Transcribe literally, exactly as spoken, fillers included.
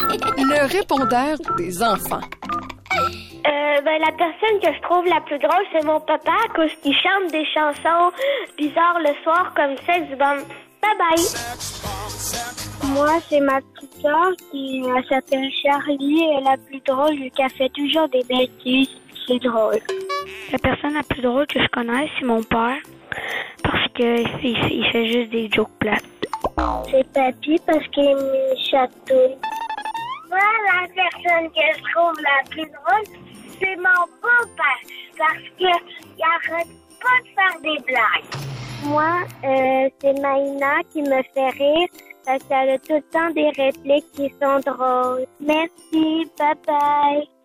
Le répondeur des enfants. Euh, ben, la personne que je trouve la plus drôle, c'est mon papa, à cause qu'il chante des chansons bizarres le soir comme ça. Du bon, bye bye. Moi, c'est ma petite soeur qui elle s'appelle Charlie. Elle est la plus drôle vu qu'elle fait toujours des bêtises. C'est drôle. La personne la plus drôle que je connais, c'est mon père. Parce qu'il il fait juste des jokes plates. C'est Papy parce qu'il me chatouille. Moi, la personne que je trouve la plus drôle, c'est mon beau-père. Parce qu'il arrête pas de faire des blagues. Moi, euh, c'est Maïna qui me fait rire. Parce qu'elle a tout le temps des répliques qui sont drôles. Merci, bye bye.